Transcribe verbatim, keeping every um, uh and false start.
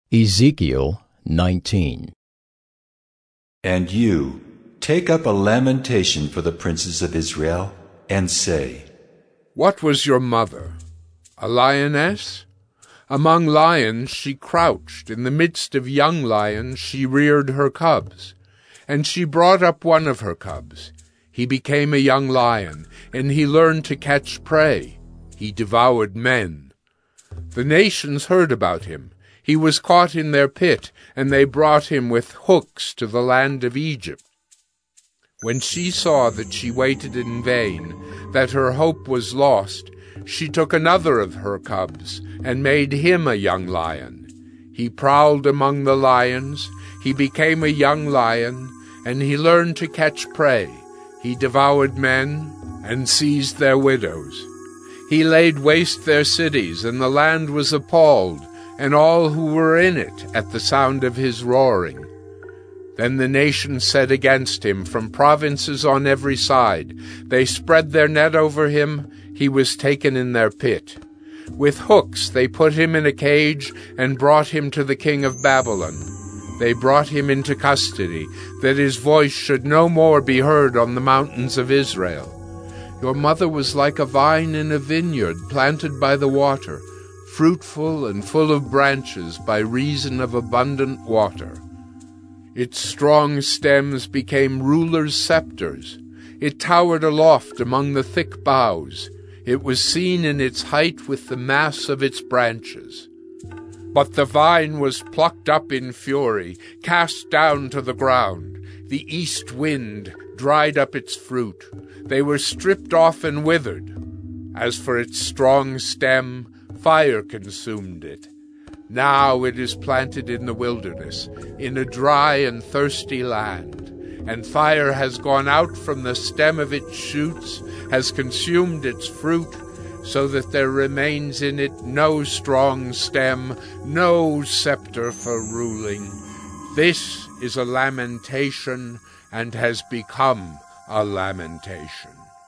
Ezekiel nineteen. And you, take up a lamentation for the princes of Israel, and say, What was your mother? A lioness? Among lions she crouched, in the midst of young lions she reared her cubs. And she brought up one of her cubs. He became a young lion, and he learned to catch prey. He devoured men. The nations heard about him. He was caught in their pit, and they brought him with hooks to the land of Egypt. When she saw that she waited in vain, that her hope was lost, she took another of her cubs and made him a young lion. He prowled among the lions. He became a young lion, and he learned to catch prey. He devoured men and seized their widows. He laid waste their cities, and the land was appalled, and all who were in it at the sound of his roaring. Then the nations set against him from provinces on every side. They spread their net over him. He was taken in their pit. With hooks they put him in a cage and brought him to the king of Babylon. They brought him into custody, that his voice should no more be heard on the mountains of Israel. Your mother was like a vine in a vineyard planted by the water, fruitful and full of branches by reason of abundant water. Its strong stems became rulers' scepters. It towered aloft among the thick boughs. It was seen in its height with the mass of its branches. But the vine was plucked up in fury, cast down to the ground. The east wind dried up its fruit. They were stripped off and withered. As for its strong stem, fire consumed it. Now it is planted in the wilderness, in a dry and thirsty land, and fire has gone out from the stem of its shoots, has consumed its fruit, so that there remains in it no strong stem, no scepter for ruling. This is a lamentation, and has become a lamentation.